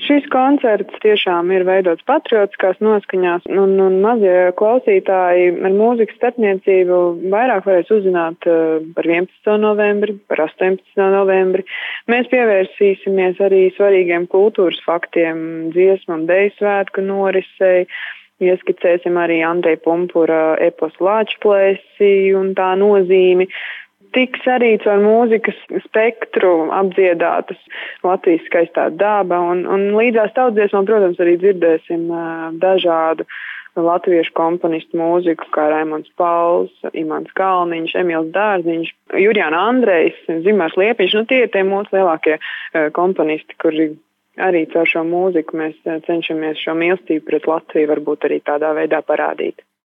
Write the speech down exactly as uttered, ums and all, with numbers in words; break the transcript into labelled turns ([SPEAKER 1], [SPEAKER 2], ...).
[SPEAKER 1] Šis koncerts tiešām ir veidots patriotiskās noskaņās, un, un mazie klausītāji ar mūzikas starpniecību vairāk varēs uzzināt par vienpadsmito novembri, par astoņpadsmito novembri. Mēs pievērsīsimies arī svarīgiem kultūras faktiem, dziesmu un deju svētku norisei, ieskicēsim arī Andreja Pumpura eposu Lāčplēsi un tā nozīmi. Tiks arī caur mūzikas spektru apdziedātas Latvijas skaistā daba, un, un līdzās tautsdziesmām, protams, arī dzirdēsim uh, dažādu latviešu komponistu mūziku, kā Raimonds Pauls, Imants Kalniņš, Emīls Dārziņš, Jurijāna Andrejs, Zimārs Liepiņš. Nu, tie ir tie mūsu lielākie uh, komponisti, kuri arī caur šo mūziku mēs uh, cenšamies šo mīlestību pret Latviju varbūt arī tādā veidā parādīt.